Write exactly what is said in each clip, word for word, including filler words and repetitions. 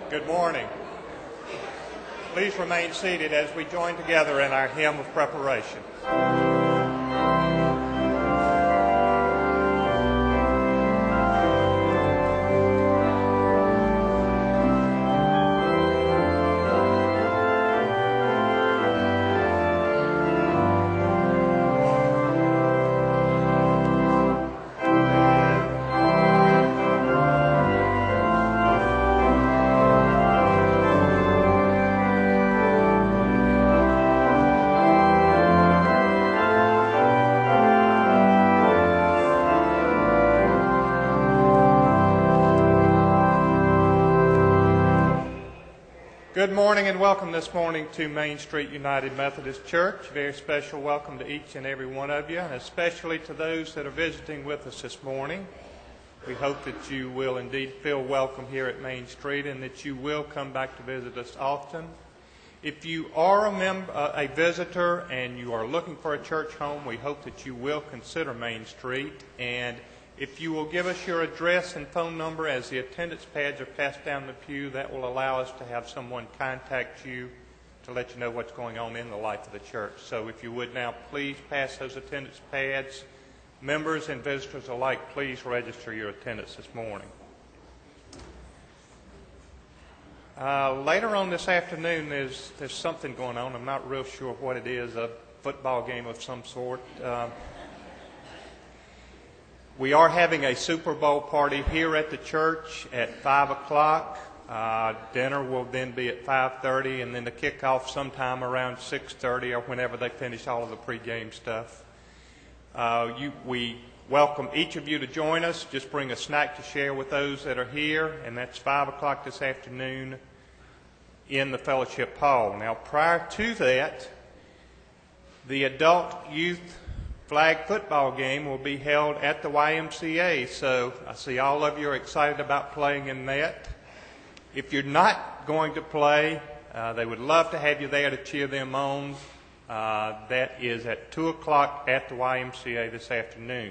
Good morning. Please remain seated as we join together in our hymn of preparation. Good morning and welcome this morning to Main Street United Methodist Church. Very special welcome to each and every one of you, and especially to those that are visiting with us this morning. We hope that you will indeed feel welcome here at Main Street and that you will come back to visit us often. If you are a, member, uh, a visitor and you are looking for a church home, we hope that you will consider Main Street. And if you will give us your address and phone number as the attendance pads are passed down the pew, that will allow us to have someone contact you to let you know what's going on in the life of the church. So if you would now please pass those attendance pads. Members and visitors alike, please register your attendance this morning. Uh, later on this afternoon, there's, there's something going on. I'm not real sure what it is, a football game of some sort. Uh, We are having a Super Bowl party here at the church at five o'clock. Uh, dinner will then be at five thirty, and then the kickoff sometime around six thirty or whenever they finish all of the pregame stuff. Uh, you, we welcome each of you to join us. Just bring a snack to share with those that are here, and that's five o'clock this afternoon in the fellowship hall. Now, prior to that, the adult youth flag football game will be held at the Y M C A, so I see all of you are excited about playing in that. If you're not going to play, uh, they would love to have you there to cheer them on. Uh, that is at two o'clock at the Y M C A this afternoon.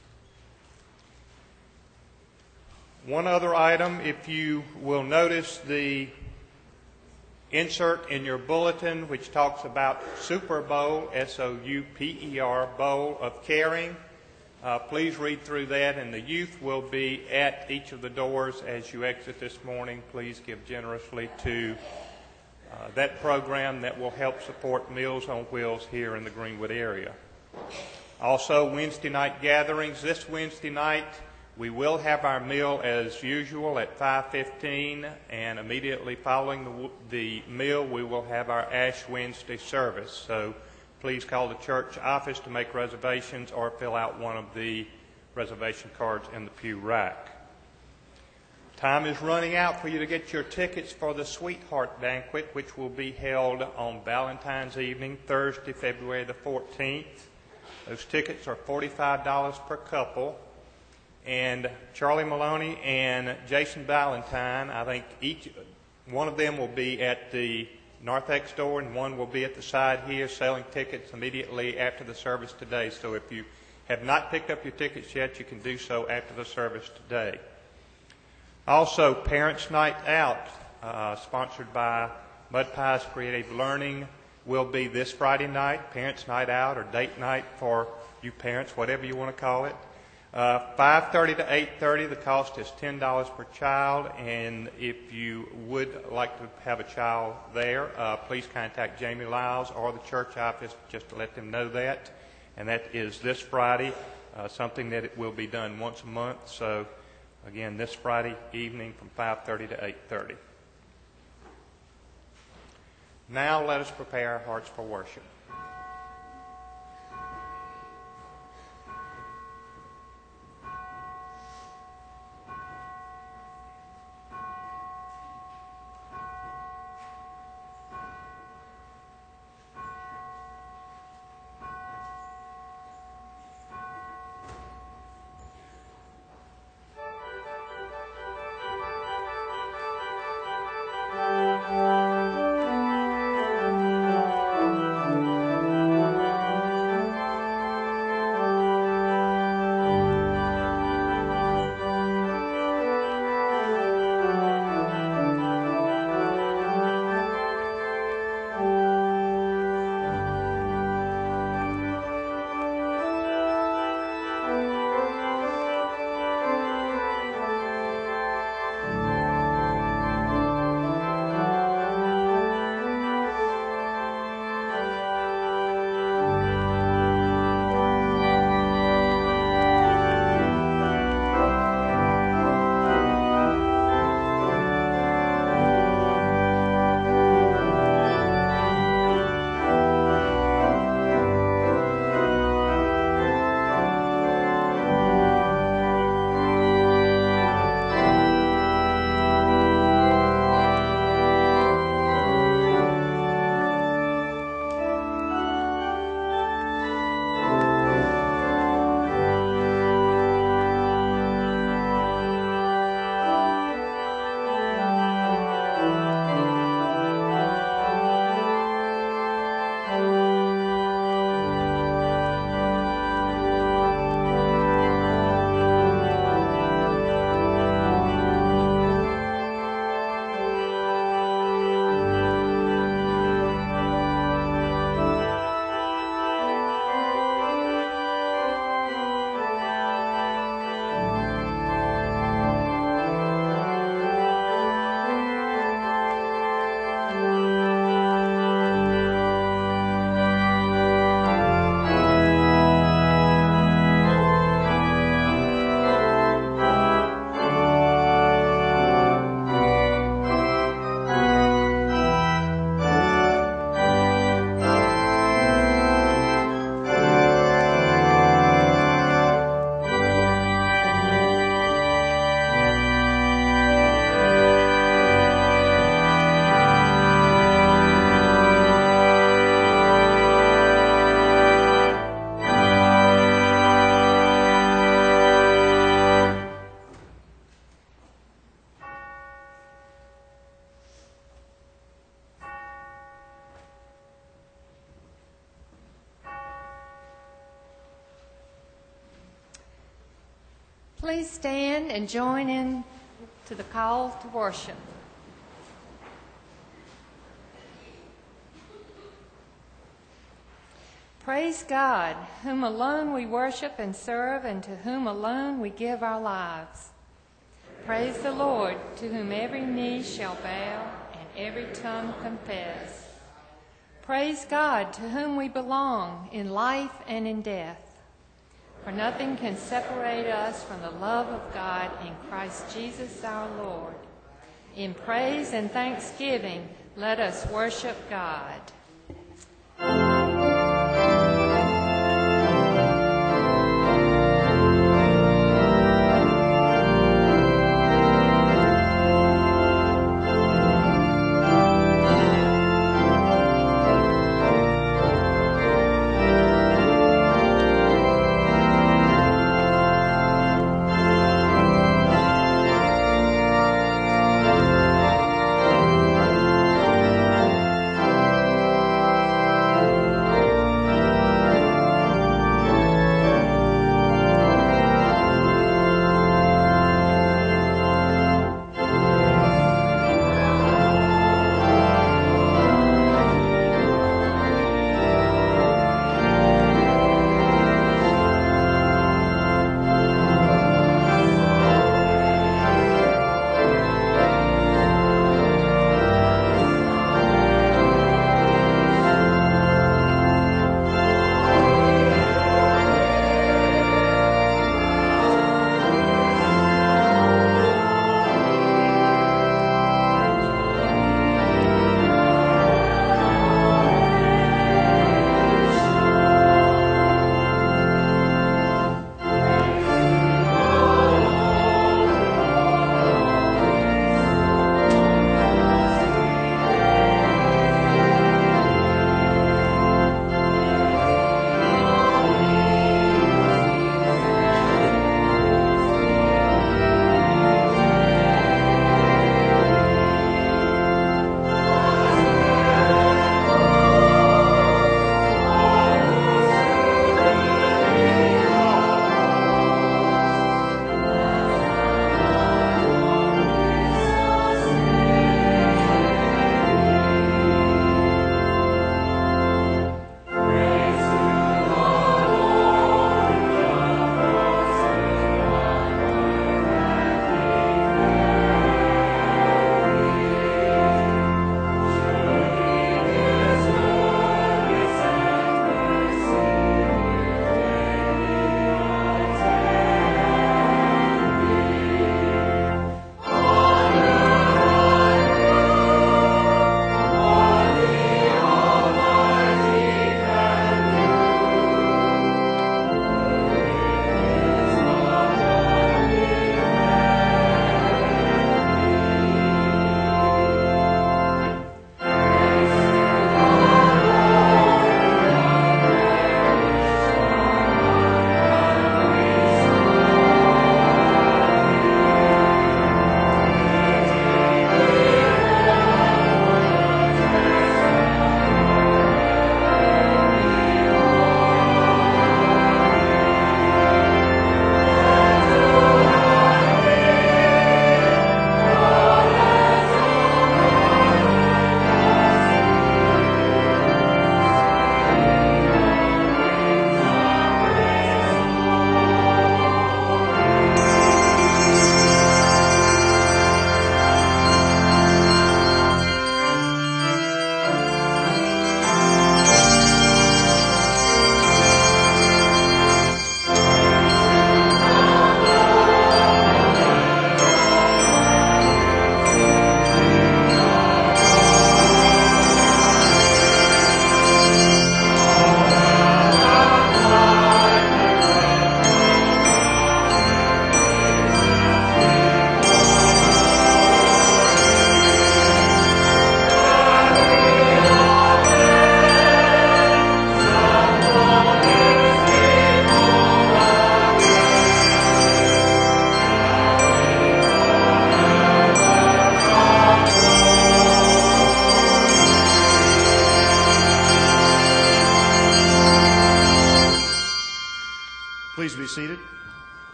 One other item, if you will notice the insert in your bulletin which talks about Super Bowl, S O U P E R, Bowl of Caring. Uh, please read through that, and the youth will be at each of the doors as you exit this morning. Please give generously to uh, that program that will help support Meals on Wheels here in the Greenwood area. Also, Wednesday night gatherings. This Wednesday night, we will have our meal as usual at five fifteen, and immediately following the, the meal, we will have our Ash Wednesday service. So please call the church office to make reservations or fill out one of the reservation cards in the pew rack. Time is running out for you to get your tickets for the Sweetheart Banquet, which will be held on Valentine's evening, Thursday, February the fourteenth. Those tickets are forty-five dollars per couple. And Charlie Maloney and Jason Valentine, I think each one of them will be at the Narthex door and one will be at the side here selling tickets immediately after the service today. So if you have not picked up your tickets yet, you can do so after the service today. Also, Parents Night Out, uh, sponsored by Mud Pies Creative Learning, will be this Friday night. Parents Night Out or date night for you parents, whatever you want to call it. Uh, five thirty to eight thirty, the cost is ten dollars per child, and if you would like to have a child there, uh, please contact Jamie Lyles or the church office just to let them know that. And that is this Friday, uh, something that it will be done once a month. So, again, this Friday evening from five thirty to eight thirty. Now let us prepare our hearts for worship. Please stand and join in to the call to worship. Praise God, whom alone we worship and serve, and to whom alone we give our lives. Praise the Lord, to whom every knee shall bow and every tongue confess. Praise God, to whom we belong in life and in death. For nothing can separate us from the love of God in Christ Jesus our Lord. In praise and thanksgiving, let us worship God.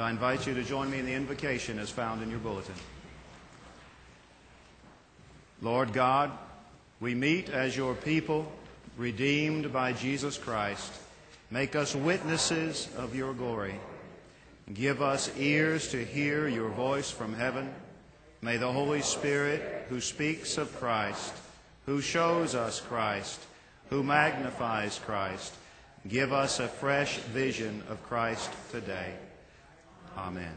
I invite you to join me in the invocation as found in your bulletin. Lord God, we meet as your people, redeemed by Jesus Christ. Make us witnesses of your glory. Give us ears to hear your voice from heaven. May the Holy Spirit, who speaks of Christ, who shows us Christ, who magnifies Christ, give us a fresh vision of Christ today. Amen.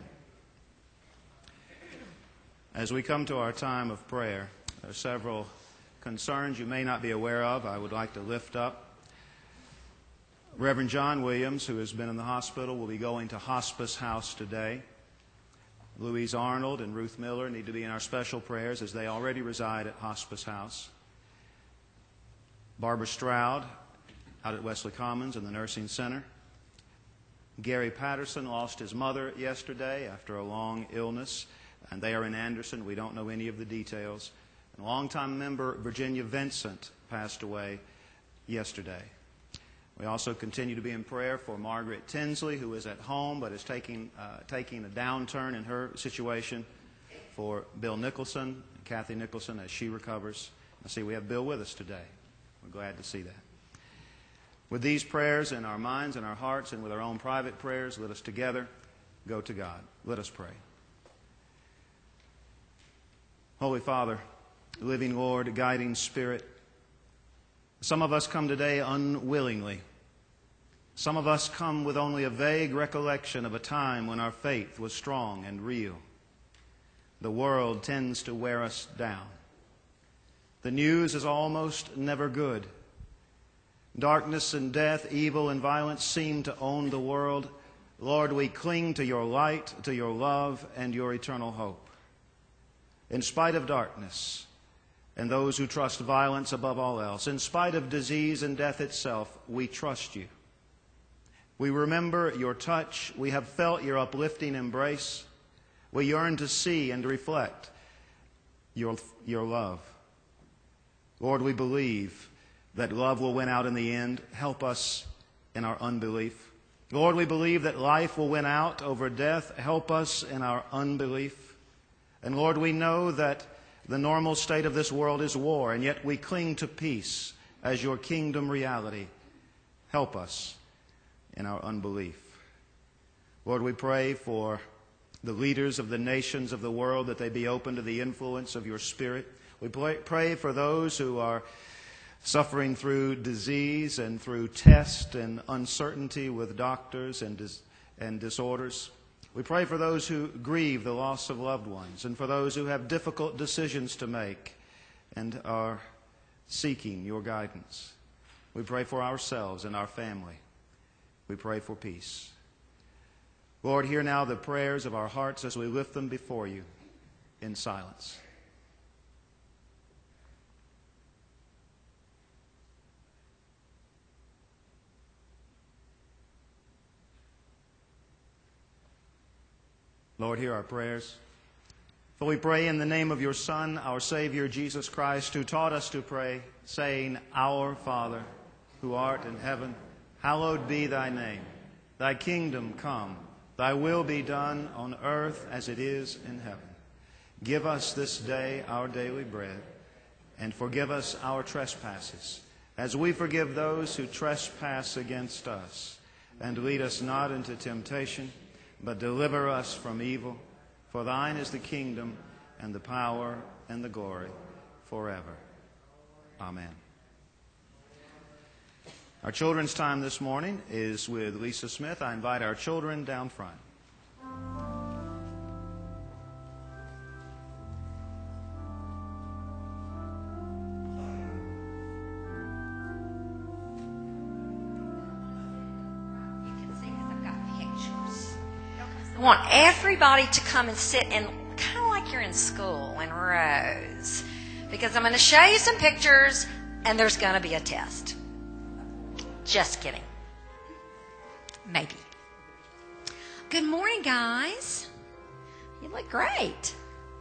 As we come to our time of prayer, there are several concerns you may not be aware of I would like to lift up. Reverend John Williams, who has been in the hospital, will be going to hospice house today. Louise Arnold and Ruth Miller need to be in our special prayers as they already reside at hospice house. Barbara Stroud out at Wesley Commons in the nursing center. Gary Patterson lost his mother yesterday after a long illness, and they are in Anderson. We don't know any of the details. And longtime member Virginia Vincent passed away yesterday. We also continue to be in prayer for Margaret Tinsley, who is at home but is taking, uh, taking a downturn in her situation, for Bill Nicholson, Kathy Nicholson, as she recovers. I see we have Bill with us today. We're glad to see that. With these prayers in our minds and our hearts and with our own private prayers, let us together go to God. Let us pray. Holy Father, living Lord, guiding Spirit, some of us come today unwillingly. Some of us come with only a vague recollection of a time when our faith was strong and real. The world tends to wear us down. The news is almost never good. Darkness and death, evil and violence seem to own the world. Lord, we cling to your light, to your love, and your eternal hope. In spite of darkness and those who trust violence above all else, in spite of disease and death itself, we trust you. We remember your touch. We have felt your uplifting embrace. We yearn to see and reflect your, your love. Lord, we believe that love will win out in the end. Help us in our unbelief. Lord, we believe that life will win out over death. Help us in our unbelief. And Lord, we know that the normal state of this world is war, and yet we cling to peace as your kingdom reality. Help us in our unbelief. Lord, we pray for the leaders of the nations of the world, that they be open to the influence of your Spirit. We pray for those who are suffering through disease and through test and uncertainty with doctors and, dis- and disorders. We pray for those who grieve the loss of loved ones, and for those who have difficult decisions to make and are seeking your guidance. We pray for ourselves and our family. We pray for peace. Lord, hear now the prayers of our hearts as we lift them before you in silence. Lord, hear our prayers. For we pray in the name of your Son, our Savior, Jesus Christ, who taught us to pray, saying, Our Father, who art in heaven, hallowed be thy name. Thy kingdom come. Thy will be done on earth as it is in heaven. Give us this day our daily bread, and forgive us our trespasses, as we forgive those who trespass against us. And lead us not into temptation, but deliver us from evil. For thine is the kingdom, and the power, and the glory, forever. Amen. Our children's time this morning is with Lisa Smith. I invite our children down front. I want everybody to come and sit in, kind of like you're in school, in rows. Because I'm going to show you some pictures, and there's going to be a test. Just kidding. Maybe. Good morning, guys. You look great.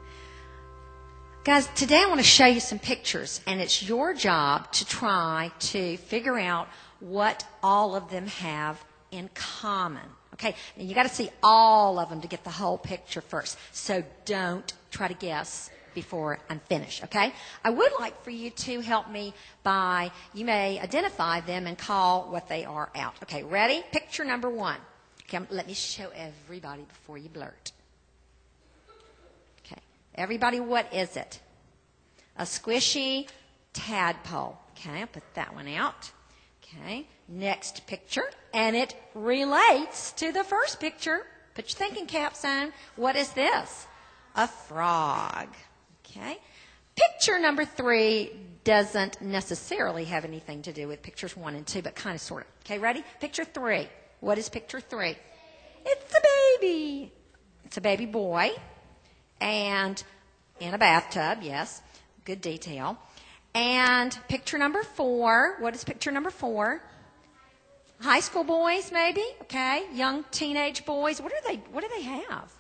Guys, today I want to show you some pictures, and it's your job to try to figure out what all of them have in common. Okay, and you got to see all of them to get the whole picture first. So don't try to guess before I'm finished, okay? I would like for you to help me by, you may identify them and call what they are out. Okay, ready? Picture number one. Okay, let me show everybody before you blurt. Okay, everybody, what is it? A squishy tadpole. Okay, I'll put that one out. Okay, next picture, and it relates to the first picture. Put your thinking caps on. What is this? A frog. Okay, picture number three doesn't necessarily have anything to do with pictures one and two, but kind of sort of. Okay, ready? Picture three. What is picture three? It's a baby. It's a baby boy, and in a bathtub, yes, good detail. And picture number four, what is picture number four? High school boys, maybe, okay, young teenage boys. What are they? What do they have?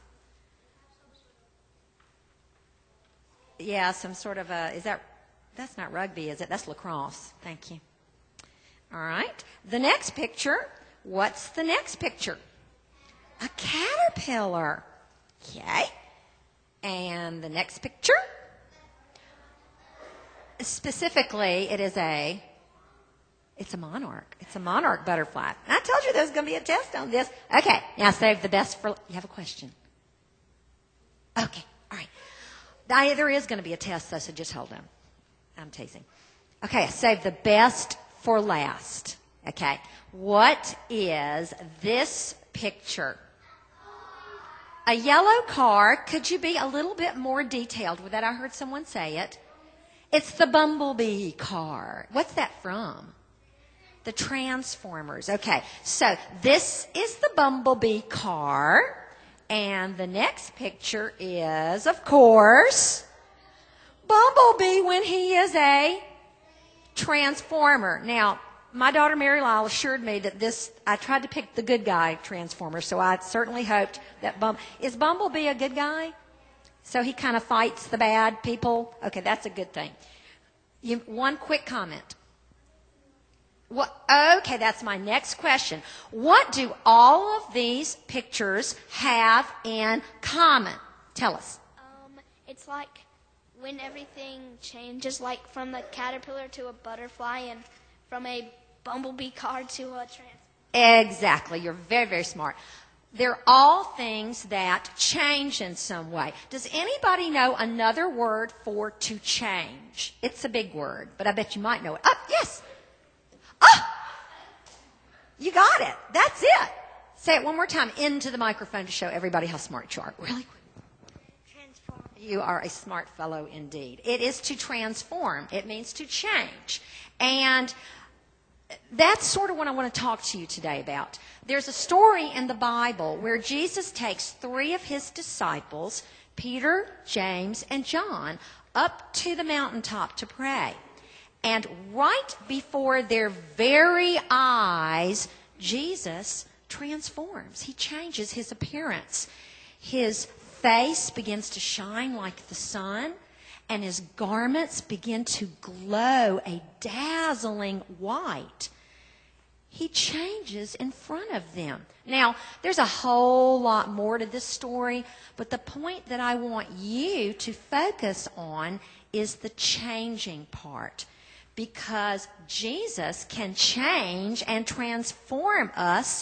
Yeah, some sort of a, is that, that's not rugby, is it? That's lacrosse. Thank you. All right. The next picture, what's the next picture? A caterpillar. Okay. And the next picture? Specifically, it is a, it's a monarch. It's a monarch butterfly. I told you there was going to be a test on this. Okay, now save the best for, you have a question? Okay, all right. I, there is going to be a test, though, so just hold on. I'm teasing. Okay, save the best for last. Okay, what is this picture? A yellow car. Could you be a little bit more detailed with that? I heard someone say it. It's the Bumblebee car. What's that from? The Transformers. Okay, so this is the Bumblebee car. And the next picture is, of course, Bumblebee when he is a Transformer. Now, my daughter Mary Lyle assured me that this, I tried to pick the good guy Transformer, so I certainly hoped that Bum, is Bumblebee a good guy? So he kind of fights the bad people? Okay, that's a good thing. You, one quick comment. What, okay, that's my next question. What do all of these pictures have in common? Tell us. Um, it's like when everything changes, like from the caterpillar to a butterfly and from a bumblebee car to a trans. Exactly. You're very, very smart. They're all things that change in some way. Does anybody know another word for to change? It's a big word, but I bet you might know it. Oh, yes. Oh, you got it. That's it. Say it one more time into the microphone to show everybody how smart you are. Really quick. Transform. You are a smart fellow indeed. It is to transform. It means to change. And that's sort of what I want to talk to you today about. There's a story in the Bible where Jesus takes three of his disciples, Peter, James, and John, up to the mountaintop to pray. And right before their very eyes, Jesus transforms. He changes his appearance. His face begins to shine like the sun, and his garments begin to glow a dazzling white. He changes in front of them. Now, there's a whole lot more to this story, but the point that I want you to focus on is the changing part. Because Jesus can change and transform us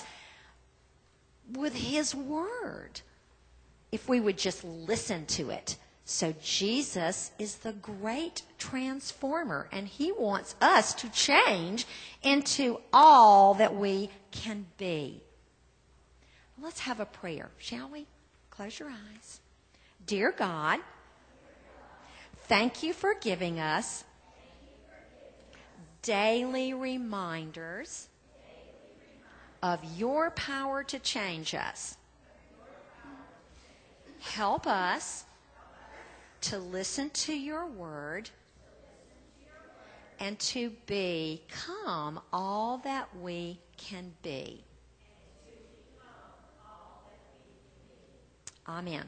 with his word if we would just listen to it. So Jesus is the great transformer, and he wants us to change into all that we can be. Let's have a prayer, shall we? Close your eyes. Dear God, thank you for giving us daily reminders of your power to change us. Help us to listen to your word and to become all that we can be. Amen.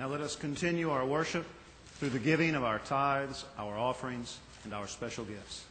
Now let us continue our worship through the giving of our tithes, our offerings, and our special gifts.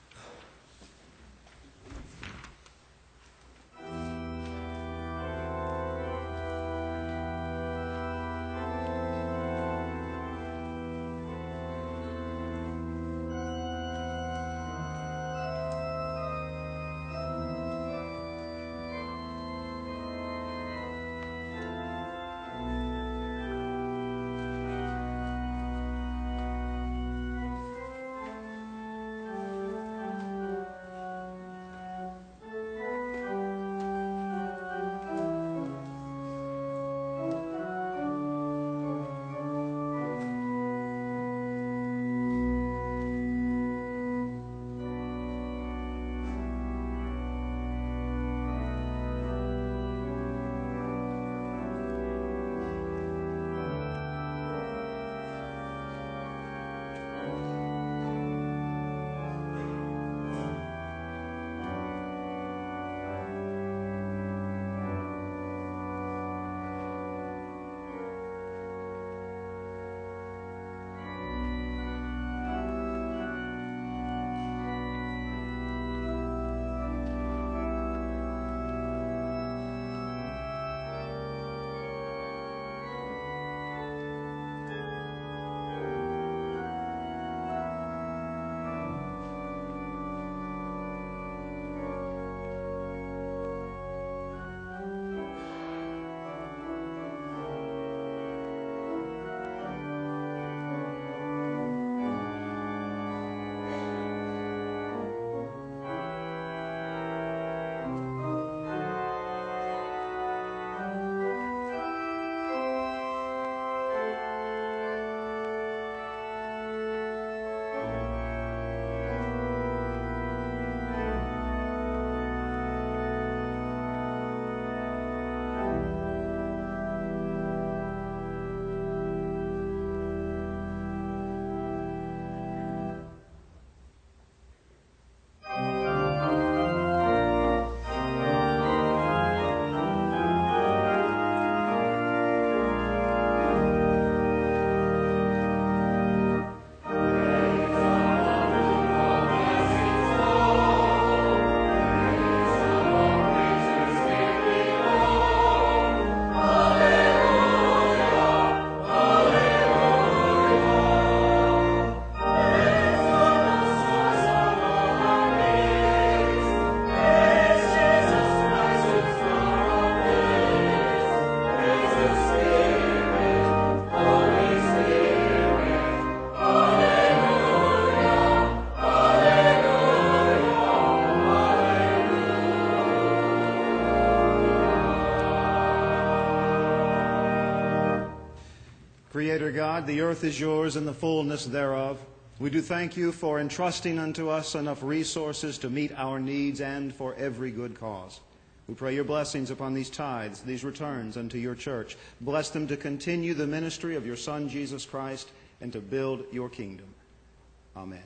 Creator God, the earth is yours and the fullness thereof. We do thank you for entrusting unto us enough resources to meet our needs and for every good cause. We pray your blessings upon these tithes, these returns unto your church. Bless them to continue the ministry of your Son, Jesus Christ, and to build your kingdom. Amen.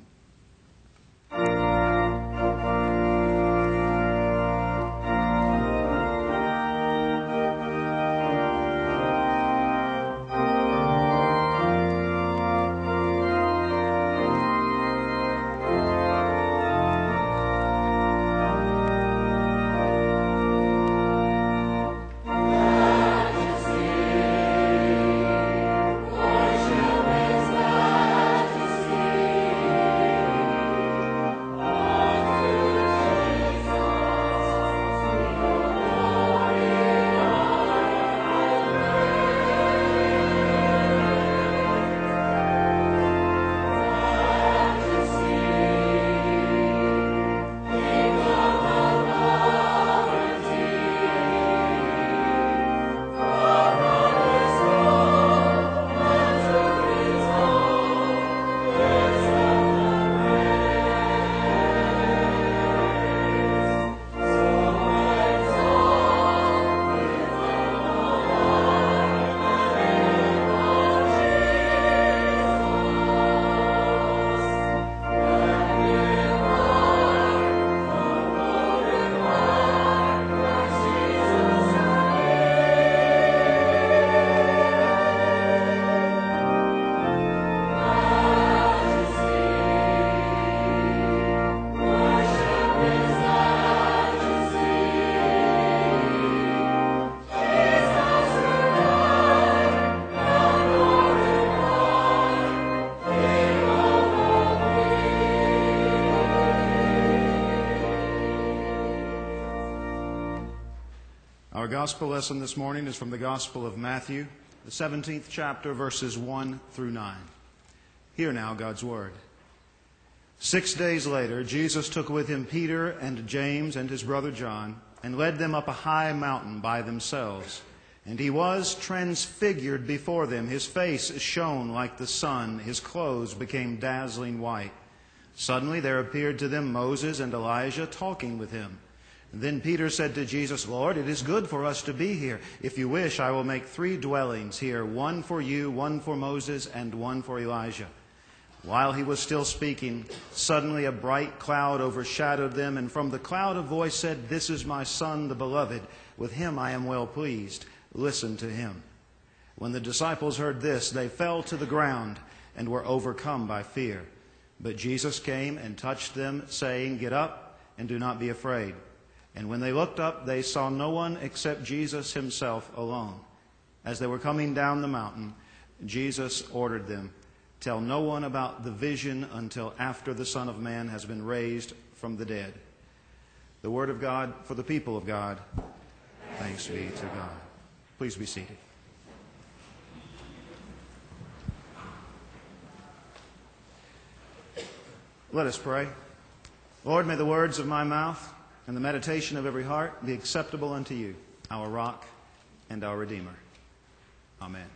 Majesty, Our gospel lesson this morning is from the Gospel of Matthew, the seventeenth chapter, verses one through nine. Hear now God's word. Six days later, Jesus took with him Peter and James and his brother John, and led them up a high mountain by themselves. And he was transfigured before them. His face shone like the sun. His clothes became dazzling white. Suddenly there appeared to them Moses and Elijah talking with him. And then Peter said to Jesus, "Lord, it is good for us to be here. If you wish, I will make three dwellings here, one for you, one for Moses, and one for Elijah." While he was still speaking, suddenly a bright cloud overshadowed them, and from the cloud a voice said, "This is my Son, the beloved. With him I am well pleased. Listen to him." When the disciples heard this, they fell to the ground and were overcome by fear. But Jesus came and touched them, saying, "Get up and do not be afraid." And when they looked up, they saw no one except Jesus himself alone. As they were coming down the mountain, Jesus ordered them, "Tell no one about the vision until after the Son of Man has been raised from the dead." The word of God for the people of God. Thanks be to God. Please be seated. Let us pray. Lord, may the words of my mouth and the meditation of every heart be acceptable unto you, our rock and our Redeemer. Amen.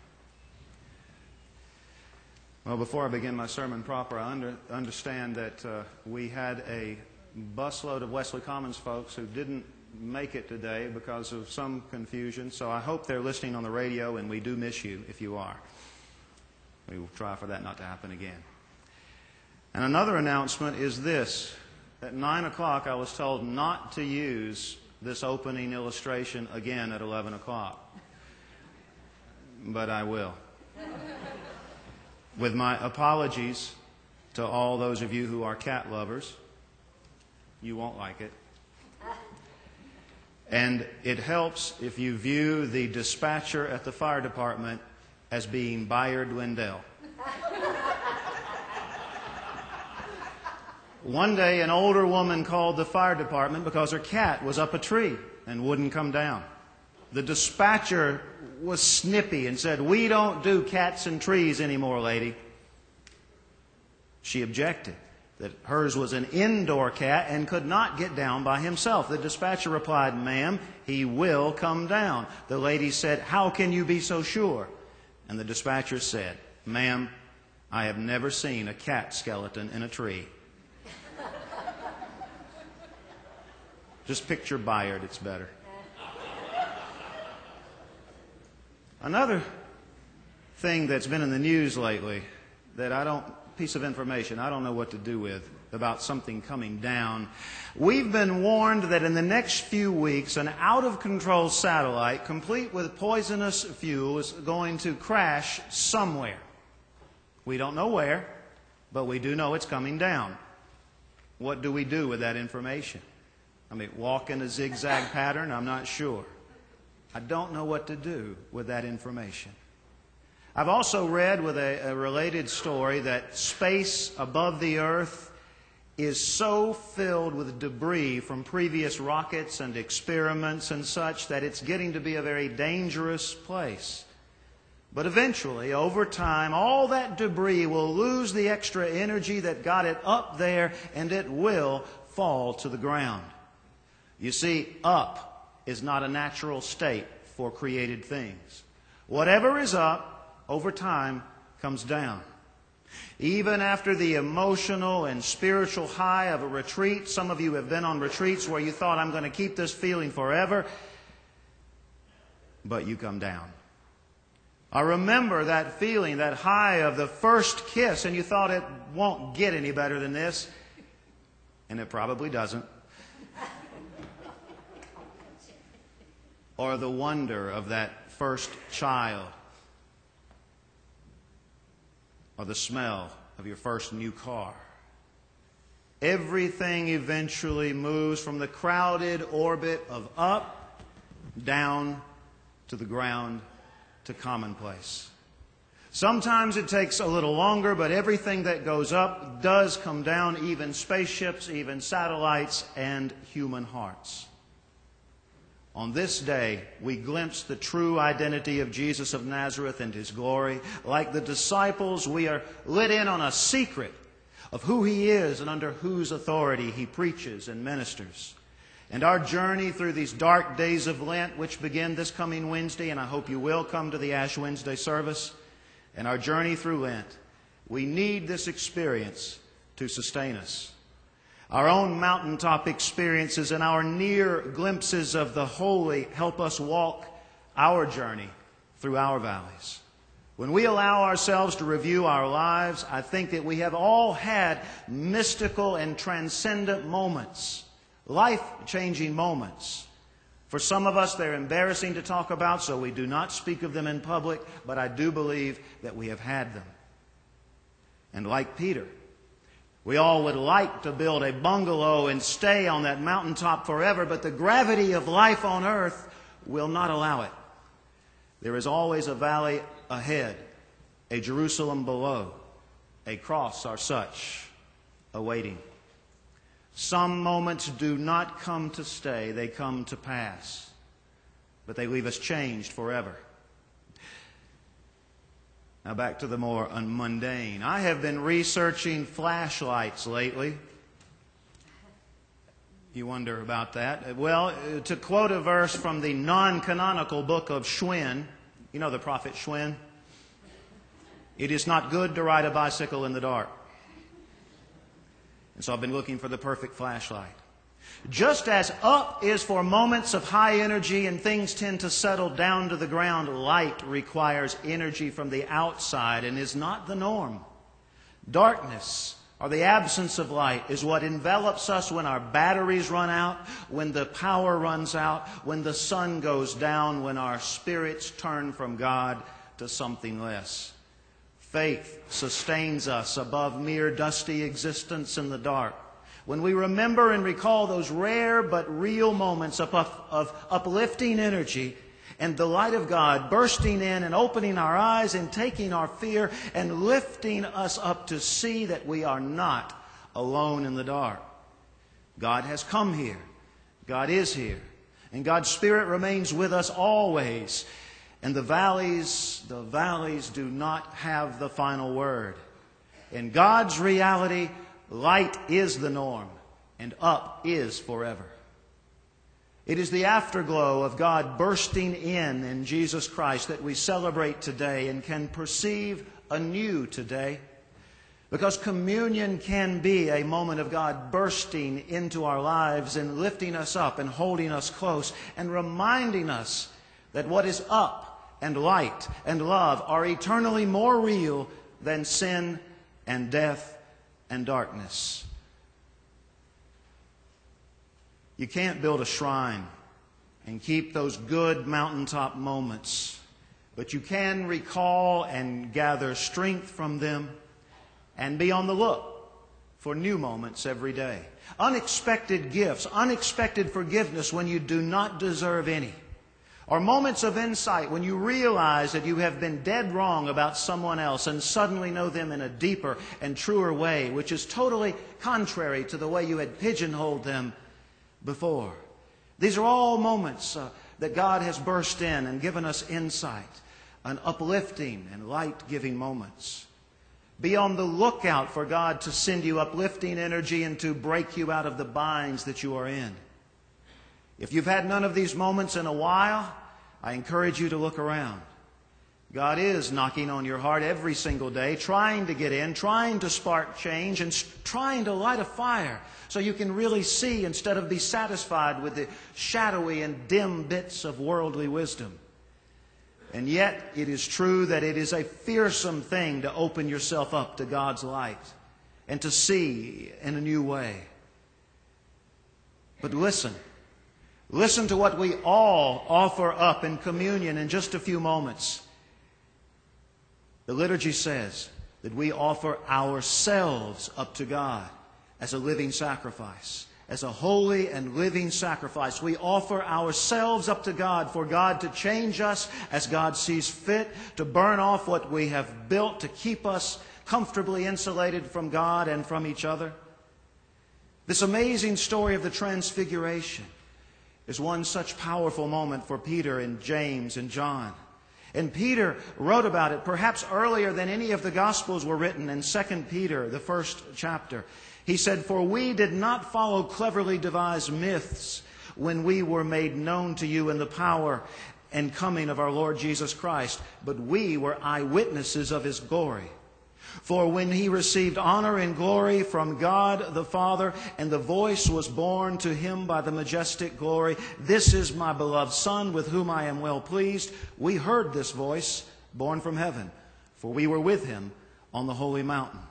Well, before I begin my sermon proper, I under, understand that uh, we had a busload of Wesley Commons folks who didn't make it today because of some confusion. So I hope they're listening on the radio, and we do miss you if you are. We will try for that not to happen again. And another announcement is this. At nine o'clock, I was told not to use this opening illustration again at eleven o'clock. But I will. With my apologies to all those of you who are cat lovers, you won't like it. And it helps if you view the dispatcher at the fire department as being Bayard Wendell. One day, an older woman called the fire department because her cat was up a tree and wouldn't come down. The dispatcher was snippy and said, "We don't do cats and trees anymore, lady." She objected that hers was an indoor cat and could not get down by himself. The dispatcher replied, "Ma'am, he will come down." The lady said, "How can you be so sure?" And the dispatcher said, "Ma'am, I have never seen a cat skeleton in a tree." Just picture Bayard, it's better. Another thing that's been in the news lately that I don't, piece of information I don't know what to do with about something coming down. We've been warned that in the next few weeks, an out-of-control satellite complete with poisonous fuel is going to crash somewhere. We don't know where, but we do know it's coming down. What do we do with that information? I mean, walk in a zigzag pattern? I'm not sure. I don't know what to do with that information. I've also read with a, a related story that space above the earth is so filled with debris from previous rockets and experiments and such that it's getting to be a very dangerous place. But eventually, over time, all that debris will lose the extra energy that got it up there, and it will fall to the ground. You see, up is not a natural state for created things. Whatever is up, over time, comes down. Even after the emotional and spiritual high of a retreat, some of you have been on retreats where you thought, "I'm going to keep this feeling forever," but you come down. I remember that feeling, that high of the first kiss, and you thought it won't get any better than this, and it probably doesn't. Or the wonder of that first child. Or the smell of your first new car. Everything eventually moves from the crowded orbit of up, down, to the ground, to commonplace. Sometimes it takes a little longer, but everything that goes up does come down, even spaceships, even satellites, and human hearts. On this day, we glimpse the true identity of Jesus of Nazareth and His glory. Like the disciples, we are lit in on a secret of who He is and under whose authority He preaches and ministers. And our journey through these dark days of Lent, which begin this coming Wednesday, and I hope you will come to the Ash Wednesday service, and our journey through Lent, we need this experience to sustain us. Our own mountaintop experiences and our near glimpses of the holy help us walk our journey through our valleys. When we allow ourselves to review our lives, I think that we have all had mystical and transcendent moments, life-changing moments. For some of us, they're embarrassing to talk about, so we do not speak of them in public, but I do believe that we have had them. And like Peter, we all would like to build a bungalow and stay on that mountaintop forever, but the gravity of life on earth will not allow it. There is always a valley ahead, a Jerusalem below, a cross or such awaiting. Some moments do not come to stay, they come to pass, but they leave us changed forever. Now back to the more mundane. I have been researching flashlights lately. You wonder about that. Well, to quote a verse from the non-canonical book of Schwinn, you know the prophet Schwinn? It is not good to ride a bicycle in the dark. And so I've been looking for the perfect flashlight. Just as up is for moments of high energy and things tend to settle down to the ground, light requires energy from the outside and is not the norm. Darkness, or the absence of light, is what envelops us when our batteries run out, when the power runs out, when the sun goes down, when our spirits turn from God to something less. Faith sustains us above mere dusty existence in the dark. When we remember and recall those rare but real moments of, of, of uplifting energy and the light of God bursting in and opening our eyes and taking our fear and lifting us up to see that we are not alone in the dark. God has come here. God is here. And God's Spirit remains with us always. And the valleys, the valleys do not have the final word. In God's reality, light is the norm, and up is forever. It is the afterglow of God bursting in in Jesus Christ that we celebrate today and can perceive anew today. Because communion can be a moment of God bursting into our lives and lifting us up and holding us close and reminding us that what is up and light and love are eternally more real than sin and death and darkness. You can't build a shrine and keep those good mountaintop moments, but you can recall and gather strength from them and be on the look for new moments every day. Unexpected gifts, unexpected forgiveness when you do not deserve any. Or moments of insight when you realize that you have been dead wrong about someone else and suddenly know them in a deeper and truer way, which is totally contrary to the way you had pigeonholed them before. These are all moments uh, that God has burst in and given us insight, an uplifting and light-giving moments. Be on the lookout for God to send you uplifting energy and to break you out of the binds that you are in. If you've had none of these moments in a while, I encourage you to look around. God is knocking on your heart every single day, trying to get in, trying to spark change, and trying to light a fire so you can really see instead of be satisfied with the shadowy and dim bits of worldly wisdom. And yet, it is true that it is a fearsome thing to open yourself up to God's light and to see in a new way. But listen. Listen to what we all offer up in communion in just a few moments. The liturgy says that we offer ourselves up to God as a living sacrifice. As a holy and living sacrifice. We offer ourselves up to God for God to change us as God sees fit, to burn off what we have built to keep us comfortably insulated from God and from each other. This amazing story of the Transfiguration is one such powerful moment for Peter and James and John. And Peter wrote about it perhaps earlier than any of the Gospels were written in Second Peter, the first chapter. He said, "For we did not follow cleverly devised myths when we were made known to you in the power and coming of our Lord Jesus Christ, but we were eyewitnesses of His glory. For when He received honor and glory from God the Father, and the voice was borne to Him by the majestic glory, 'This is my beloved Son, with whom I am well pleased,' we heard this voice borne from heaven, for we were with Him on the holy mountain,"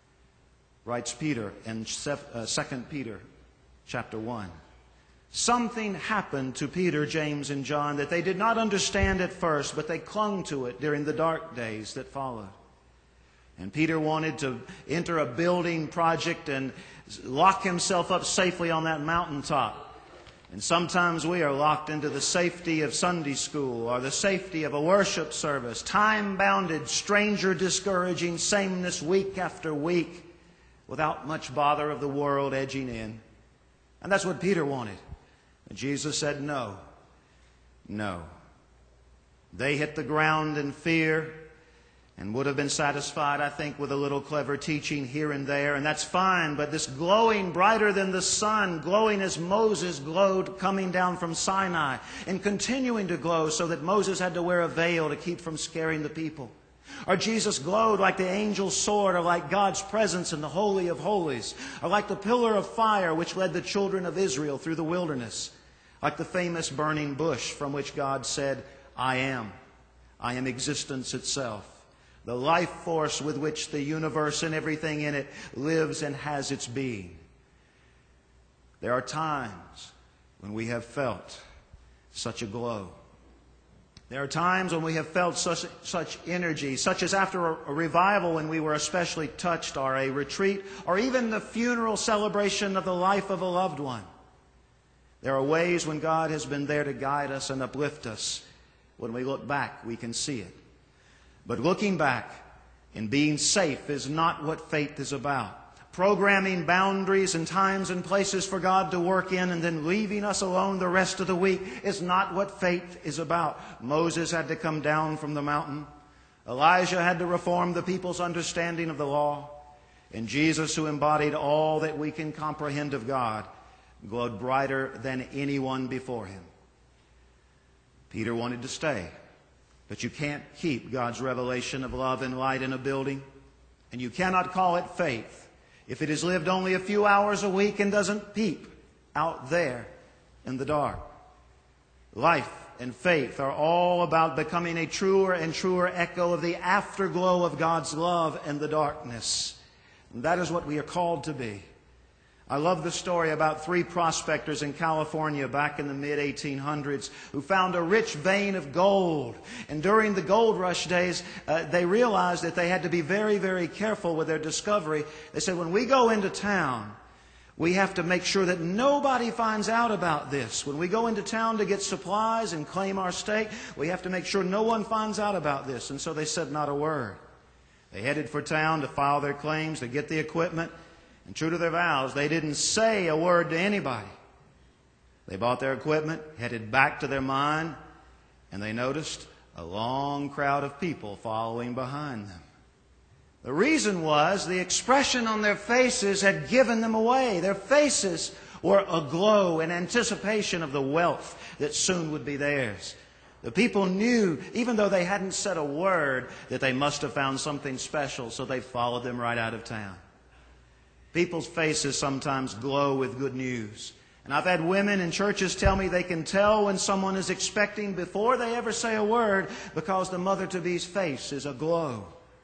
writes Peter in Second Peter chapter one. Something happened to Peter, James, and John that they did not understand at first, but they clung to it during the dark days that followed. And Peter wanted to enter a building project and lock himself up safely on that mountaintop. And sometimes we are locked into the safety of Sunday school or the safety of a worship service, time-bounded, stranger-discouraging sameness week after week, without much bother of the world edging in. And that's what Peter wanted. And Jesus said, no, no. They hit the ground in fear and would have been satisfied, I think, with a little clever teaching here and there. And that's fine, but this glowing brighter than the sun, glowing as Moses glowed coming down from Sinai, and continuing to glow so that Moses had to wear a veil to keep from scaring the people. Or Jesus glowed like the angel's sword, or like God's presence in the Holy of Holies, or like the pillar of fire which led the children of Israel through the wilderness, like the famous burning bush from which God said, I am. I am existence itself. The life force with which the universe and everything in it lives and has its being. There are times when we have felt such a glow. There are times when we have felt such, such energy, such as after a, a revival when we were especially touched, or a retreat, or even the funeral celebration of the life of a loved one. There are ways when God has been there to guide us and uplift us. When we look back, we can see it. But looking back and being safe is not what faith is about. Programming boundaries and times and places for God to work in and then leaving us alone the rest of the week is not what faith is about. Moses had to come down from the mountain. Elijah had to reform the people's understanding of the law. And Jesus, who embodied all that we can comprehend of God, glowed brighter than anyone before him. Peter wanted to stay. But you can't keep God's revelation of love and light in a building. And you cannot call it faith if it is lived only a few hours a week and doesn't peep out there in the dark. Life and faith are all about becoming a truer and truer echo of the afterglow of God's love in the darkness. And that is what we are called to be. I love the story about three prospectors in California back in the mid eighteen hundreds who found a rich vein of gold. And during the gold rush days, uh, they realized that they had to be very, very careful with their discovery. They said, when we go into town, we have to make sure that nobody finds out about this. When we go into town to get supplies and claim our stake, we have to make sure no one finds out about this. And so they said not a word. They headed for town to file their claims, to get the equipment. And true to their vows, they didn't say a word to anybody. They bought their equipment, headed back to their mine, and they noticed a long crowd of people following behind them. The reason was the expression on their faces had given them away. Their faces were aglow in anticipation of the wealth that soon would be theirs. The people knew, even though they hadn't said a word, that they must have found something special, so they followed them right out of town. People's faces sometimes glow with good news. And I've had women in churches tell me they can tell when someone is expecting before they ever say a word because the mother-to-be's face is aglow.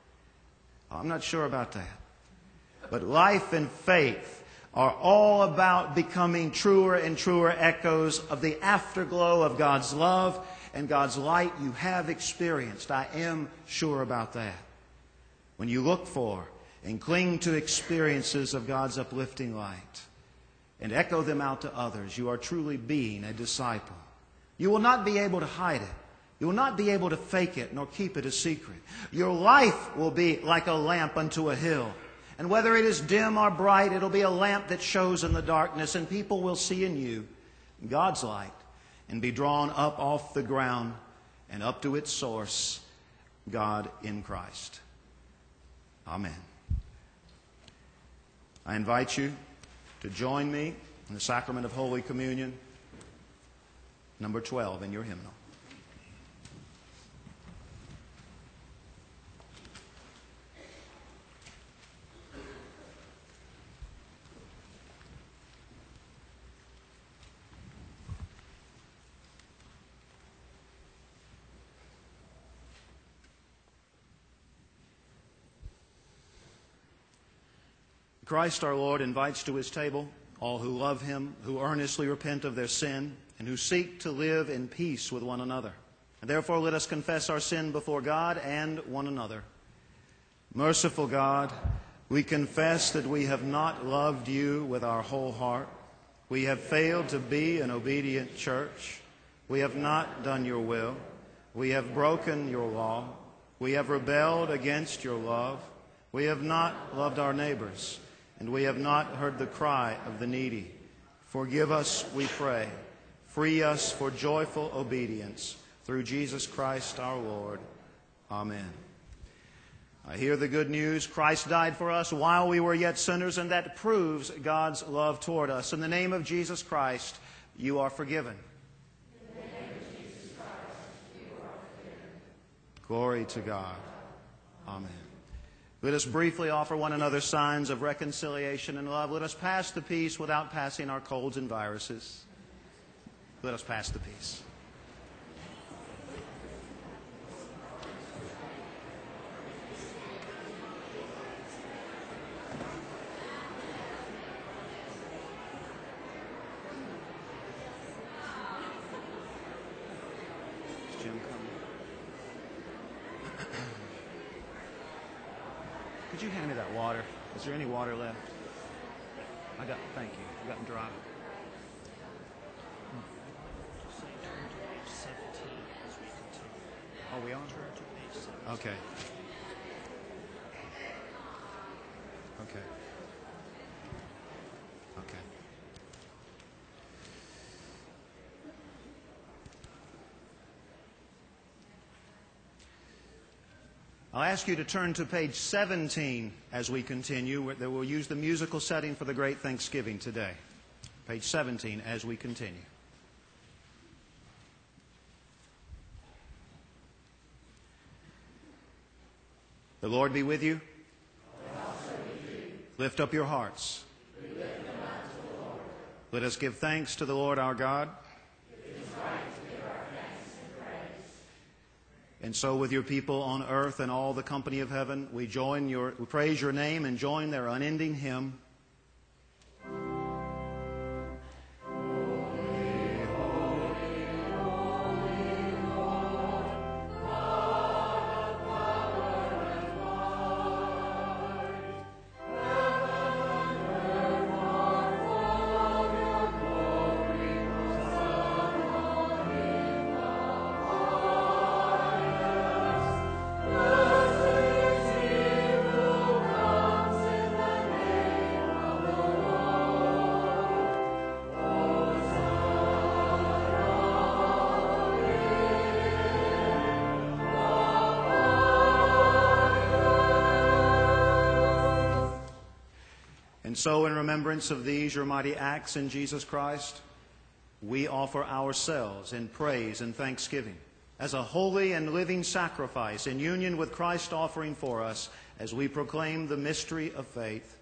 I'm not sure about that. But life and faith are all about becoming truer and truer echoes of the afterglow of God's love and God's light you have experienced. I am sure about that. When you look for and cling to experiences of God's uplifting light and echo them out to others, you are truly being a disciple. You will not be able to hide it. You will not be able to fake it nor keep it a secret. Your life will be like a lamp unto a hill. And whether it is dim or bright, it'll be a lamp that shows in the darkness, and people will see in you God's light and be drawn up off the ground and up to its source, God in Christ. Amen. I invite you to join me in the sacrament of Holy Communion, number twelve in your hymnal. Christ our Lord invites to his table all who love him, who earnestly repent of their sin, and who seek to live in peace with one another. And therefore let us confess our sin before God and one another. Merciful God, we confess that we have not loved you with our whole heart. We have failed to be an obedient church. We have not done your will. We have broken your law. We have rebelled against your love. We have not loved our neighbors, and we have not heard the cry of the needy. Forgive us, we pray. Free us for joyful obedience. Through Jesus Christ our Lord. Amen. I hear the good news. Christ died for us while we were yet sinners, and that proves God's love toward us. In the name of Jesus Christ, you are forgiven. In the name of Jesus Christ, you are forgiven. Glory to God. Amen. Let us briefly offer one another signs of reconciliation and love. Let us pass the peace without passing our colds and viruses. Let us pass the peace. Is Jim coming? Could you hand me that water? Is there any water left? I got, thank you. I got them dry. Are we on? Okay. Okay. Okay. I'll ask you to turn to page seventeen as we continue. We'll use the musical setting for the Great Thanksgiving today. Page seventeen as we continue. The Lord be with you. And also with you. Lift up your hearts. We lift them up to the Lord. Let us give thanks to the Lord our God. It is right to give our thanks and praise. And so with your people on earth and all the company of heaven, we join your, we praise your name and join their unending hymn. And so in remembrance of these, your mighty acts in Jesus Christ, we offer ourselves in praise and thanksgiving as a holy and living sacrifice in union with Christ offering for us as we proclaim the mystery of faith.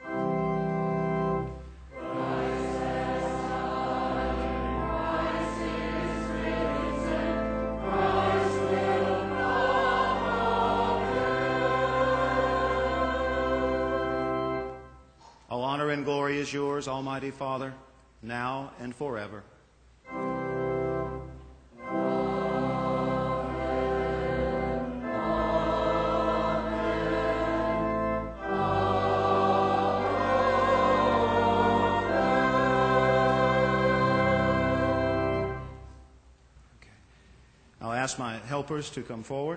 All honor and glory is yours, Almighty Father, now and forever. I'll ask my helpers to come forward.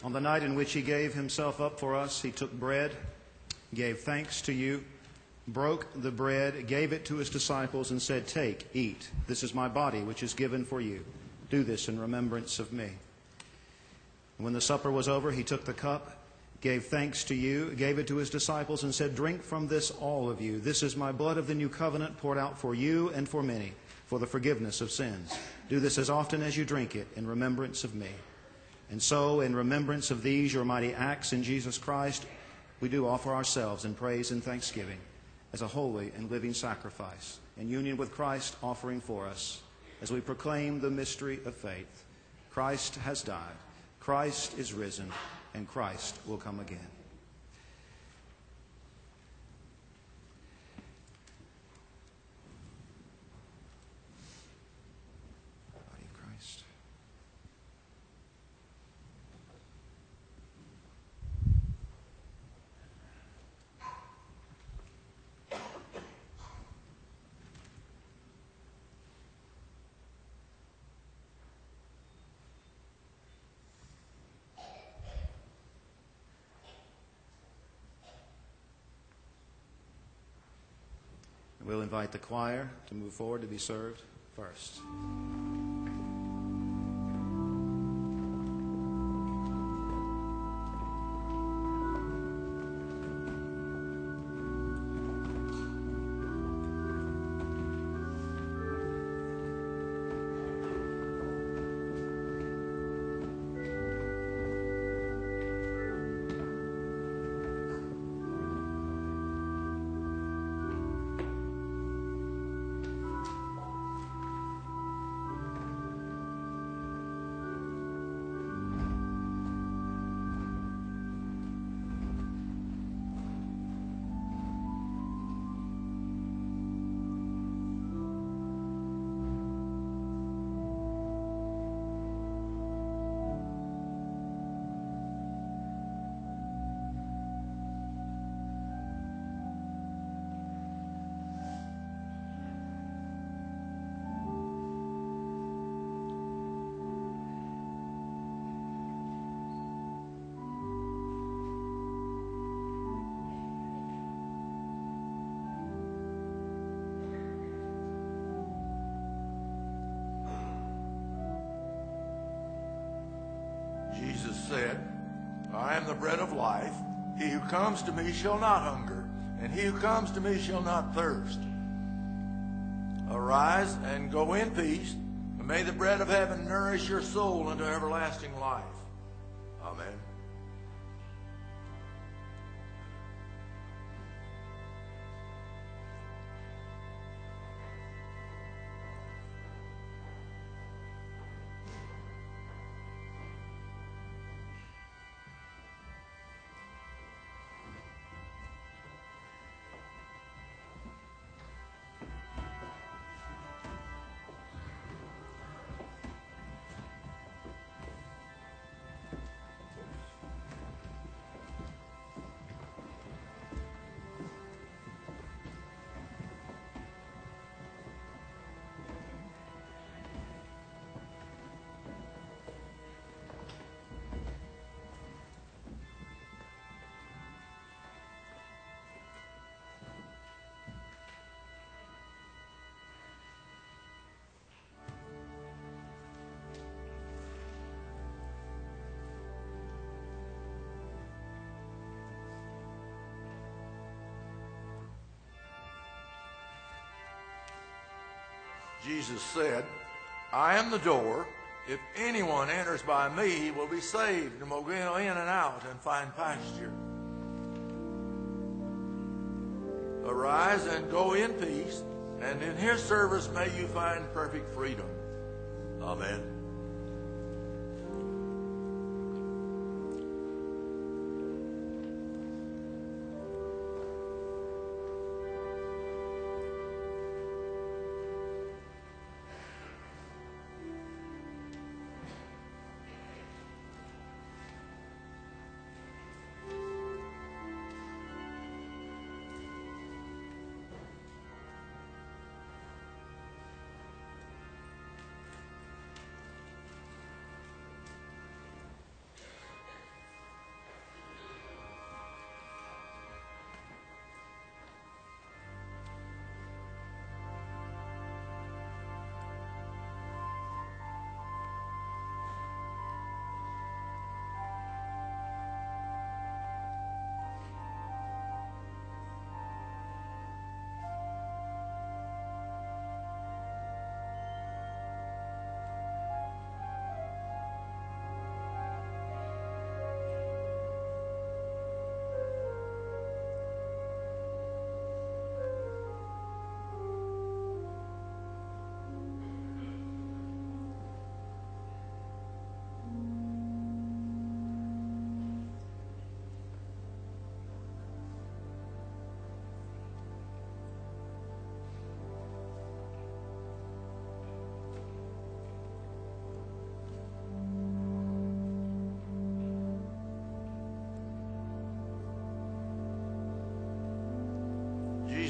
On the night in which he gave himself up for us, he took bread, gave thanks to you, broke the bread, gave it to his disciples, and said, "Take, eat. This is my body, which is given for you. Do this in remembrance of me." And when the supper was over, he took the cup, gave thanks to you, gave it to his disciples, and said, "Drink from this, all of you. This is my blood of the new covenant, poured out for you and for many, for the forgiveness of sins. Do this as often as you drink it in remembrance of me." And so, in remembrance of these, your mighty acts in Jesus Christ, we do offer ourselves in praise and thanksgiving as a holy and living sacrifice, in union with Christ offering for us, as we proclaim the mystery of faith. Christ has died, Christ is risen, and Christ will come again. Body of Christ. We'll invite the choir to move forward to be served first. Jesus said, "I am the bread of life. He who comes to me shall not hunger, and he who comes to me shall not thirst. Arise and go in peace, and may the bread of heaven nourish your soul unto everlasting life." Amen. Jesus said, "I am the door. If anyone enters by me, he will be saved and will go in and out and find pasture." Arise and go in peace, and in his service may you find perfect freedom. Amen.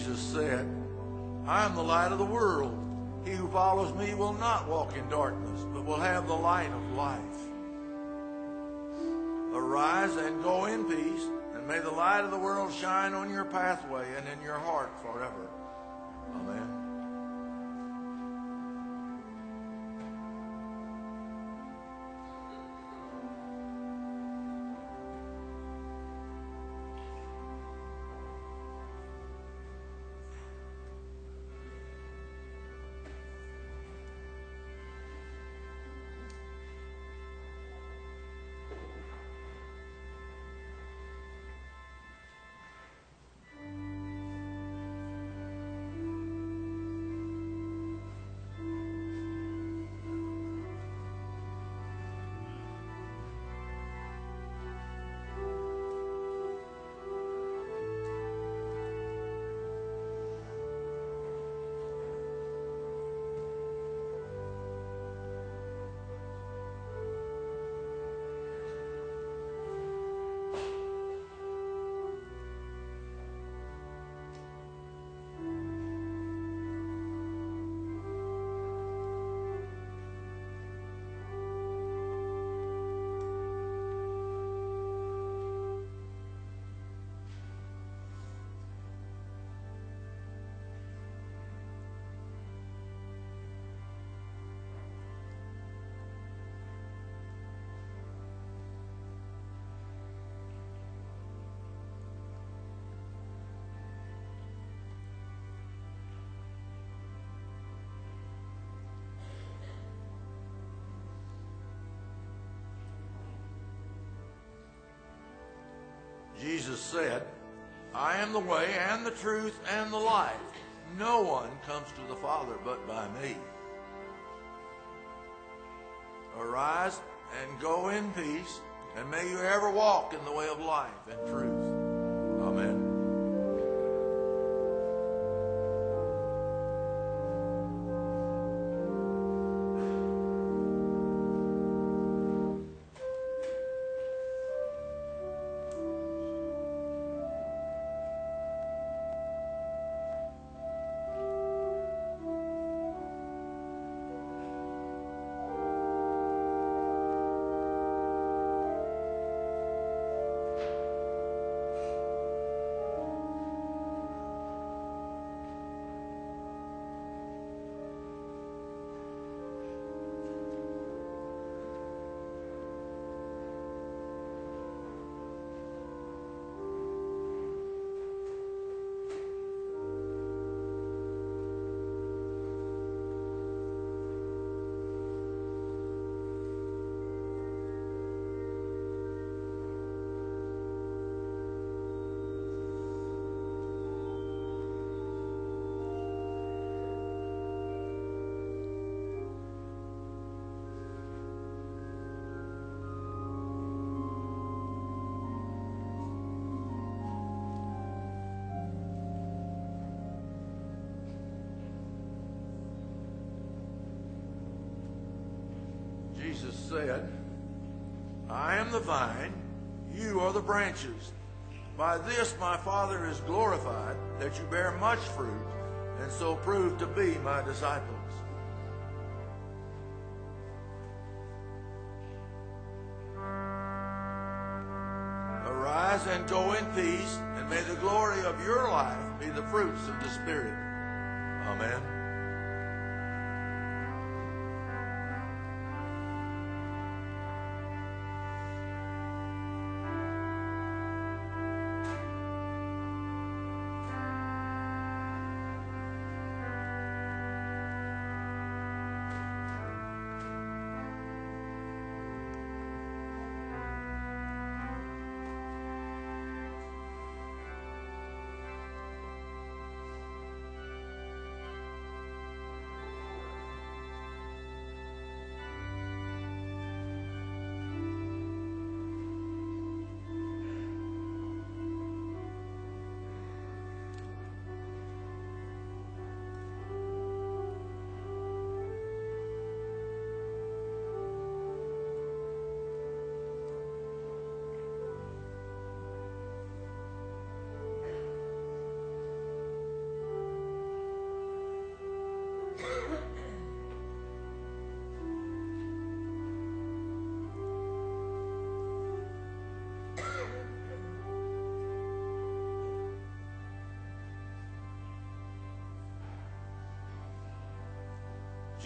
Jesus said, I am the light of the world. He who follows me will not walk in darkness, but will have the light of life. Arise and go in peace, and may the light of the world shine on your pathway and in your heart forever. Amen. Jesus said, I am the way and the truth and the life. No one comes to the Father but by me. Arise and go in peace, and may you ever walk in the way of life and truth. Amen. Jesus said, I am the vine, you are the branches. By this my Father is glorified, that you bear much fruit, and so prove to be my disciples. Arise and go in peace, and may the glory of your life be the fruits of the Spirit. Amen.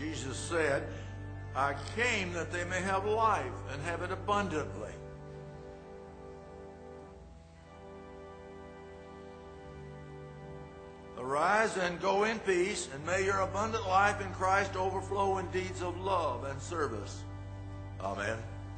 Jesus said, I came that they may have life and have it abundantly. Arise and go in peace, and may your abundant life in Christ overflow in deeds of love and service. Amen.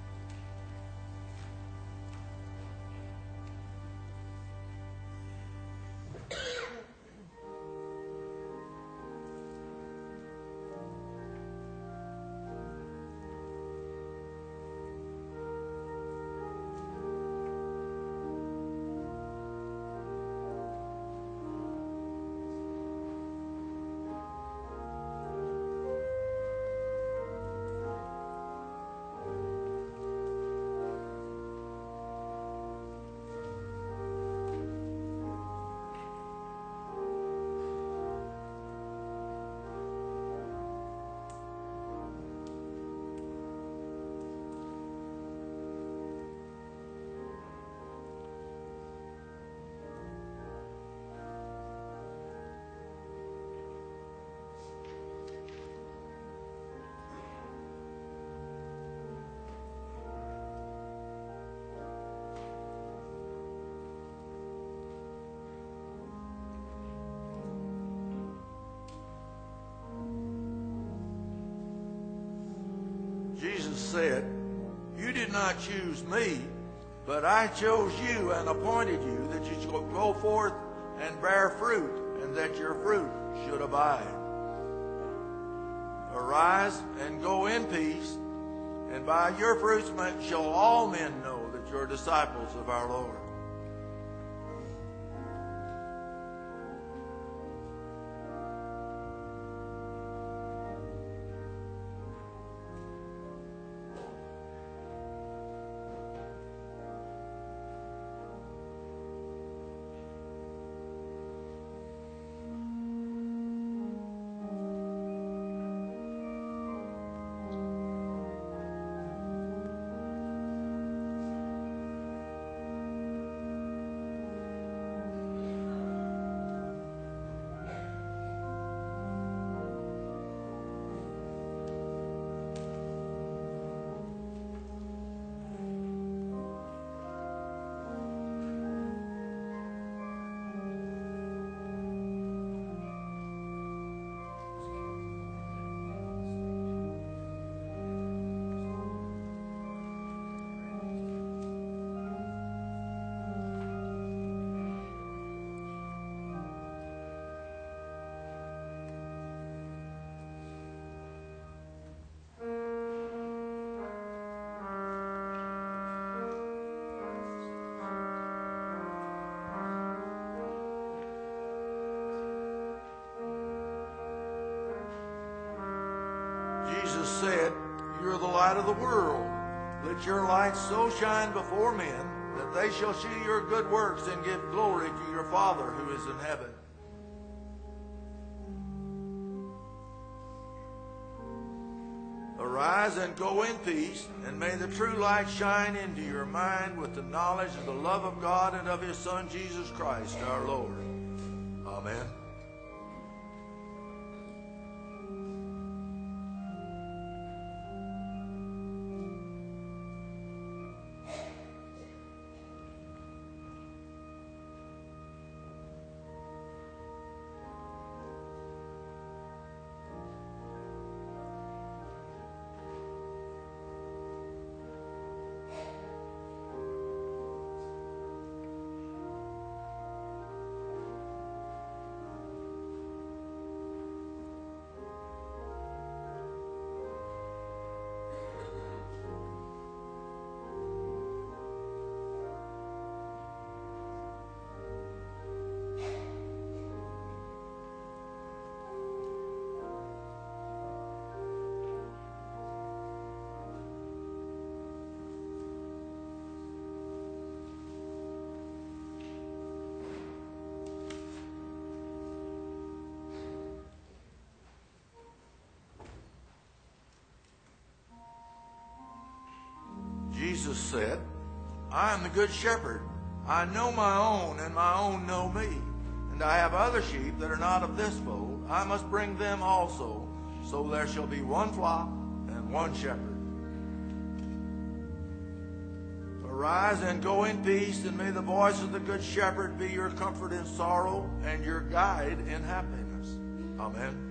Jesus said, you did not choose me, but I chose you and appointed you that you should go forth and bear fruit, and that your fruit should abide. Arise and go in peace, and by your fruits shall all men know that you're disciples of our Lord. Jesus said, you're the light of the world. Let your light so shine before men that they shall see your good works and give glory to your Father who is in heaven. Arise and go in peace, and may the true light shine into your mind with the knowledge of the love of God and of his Son, Jesus Christ, our Lord. Amen. Jesus said, I am the good shepherd. I know my own, and my own know me. And I have other sheep that are not of this fold. I must bring them also, so there shall be one flock and one shepherd. Arise and go in peace, and may the voice of the Good Shepherd be your comfort in sorrow and your guide in happiness. Amen.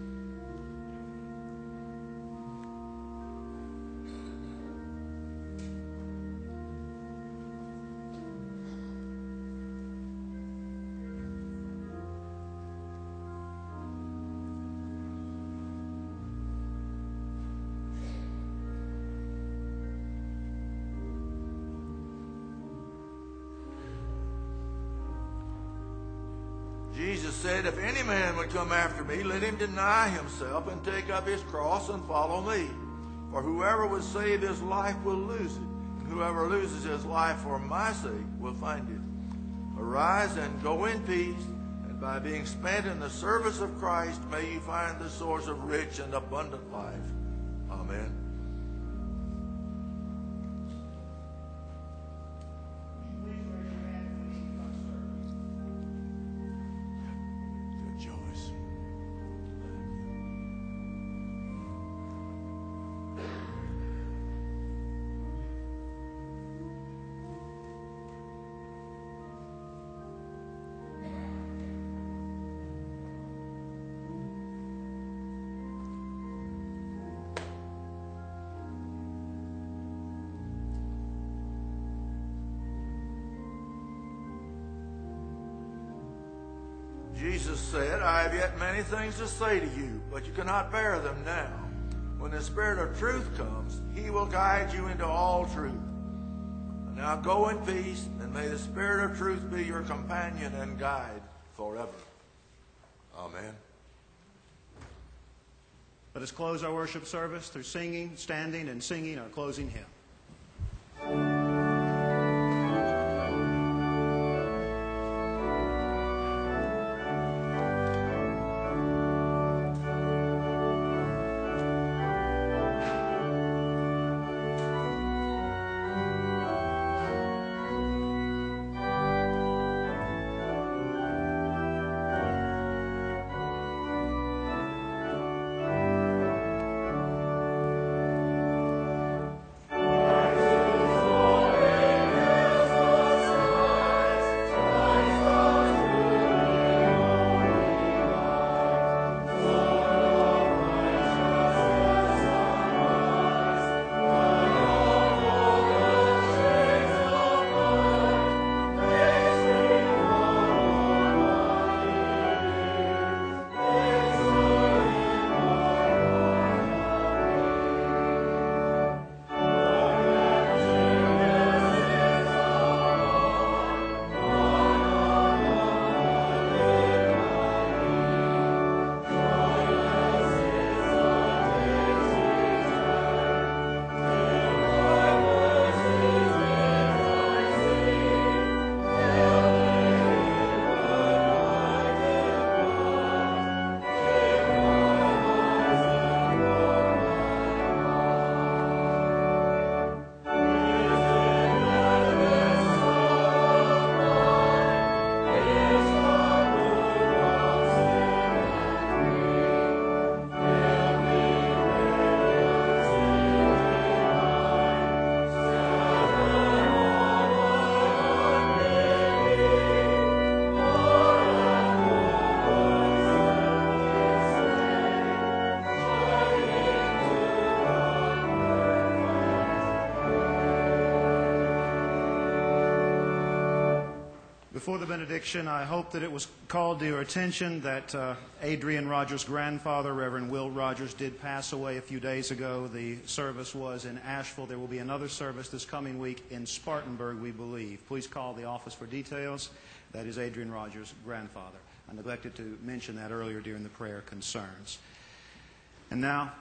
Jesus said, if any man would come after me, let him deny himself and take up his cross and follow me. For whoever would save his life will lose it, and whoever loses his life for my sake will find it. Arise and go in peace, and by being spent in the service of Christ, may you find the source of rich and abundant life. Amen. Jesus said, I have yet many things to say to you, but you cannot bear them now. When the Spirit of truth comes, he will guide you into all truth. And now go in peace, and may the Spirit of truth be your companion and guide forever. Amen. Let us close our worship service through singing, standing, and singing our closing hymn. Before the benediction, I hope that it was called to your attention that uh, Adrian Rogers' grandfather, Reverend Will Rogers, did pass away a few days ago. The service was in Asheville. There will be another service this coming week in Spartanburg, we believe. Please call the office for details. That is Adrian Rogers' grandfather. I neglected to mention that earlier during the prayer concerns. And now,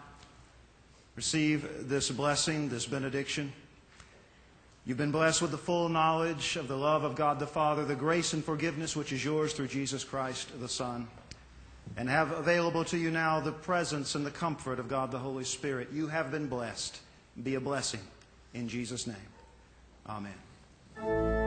receive this blessing, this benediction. You've been blessed with the full knowledge of the love of God the Father, the grace and forgiveness which is yours through Jesus Christ the Son, and have available to you now the presence and the comfort of God the Holy Spirit. You have been blessed. Be a blessing in Jesus' name. Amen.